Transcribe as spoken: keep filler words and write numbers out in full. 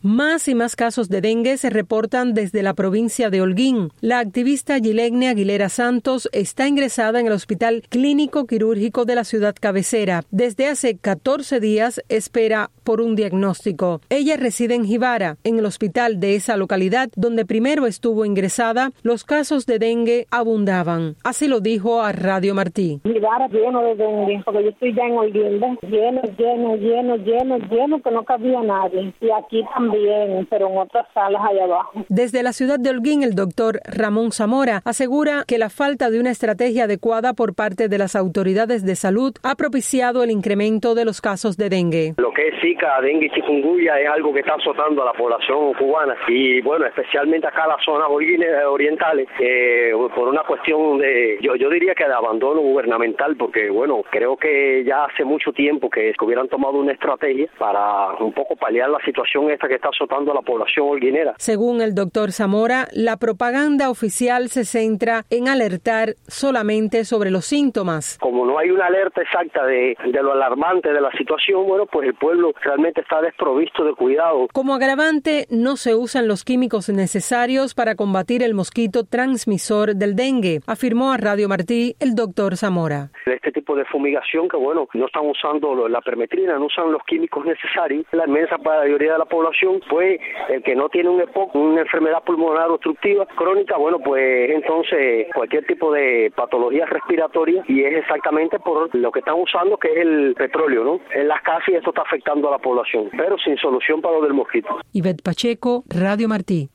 Más y más casos de dengue se reportan desde la provincia de Holguín. La activista Yilegne Aguilera Santos está ingresada en el Hospital Clínico Quirúrgico de la ciudad cabecera. Desde hace catorce días espera por un diagnóstico. Ella reside en Jibara. En el hospital de esa localidad, donde primero estuvo ingresada, los casos de dengue abundaban. Así lo dijo a Radio Martí. Jibara lleno de dengue, porque yo estoy ya en Holguín, ¿ves? lleno, lleno, lleno, lleno, lleno, que no cabía nadie. Y aquí también, pero en otras salas allá abajo. Desde la ciudad de Holguín, el doctor Ramón Zamora asegura que la falta de una estrategia adecuada por parte de las autoridades de salud ha propiciado el incremento de los casos de dengue. Lo que es Zika, dengue y chikungunya es algo que está azotando a la población cubana y bueno, especialmente acá en las zonas orientales, eh, por una cuestión de, yo, yo diría que de abandono gubernamental, porque bueno, creo que ya hace mucho tiempo que hubieran tomado una estrategia para un poco paliar la situación esta que está azotando a la población holguinera. Según el doctor Zamora, la propaganda oficial se centra en alertar solamente sobre los síntomas. Como no hay una alerta exacta de, de lo alarmante de la situación, bueno, pues el pueblo realmente está desprovisto de cuidado. Como agravante, no se usan los químicos necesarios para combatir el mosquito transmisor del dengue, afirmó a Radio Martí el doctor Zamora. Este tipo de fumigación que, bueno, no están usando la permetrina, no usan los químicos necesarios. La inmensa mayoría de la población, pues, el que no tiene un E P O C, una enfermedad pulmonar obstructiva crónica, bueno, pues entonces cualquier tipo de patología respiratoria, y es exactamente por lo que están usando, que es el petróleo, ¿no? En las casas, y esto está afectando a la población, pero sin solución para lo del mosquito. Ivette Pacheco, Radio Martí.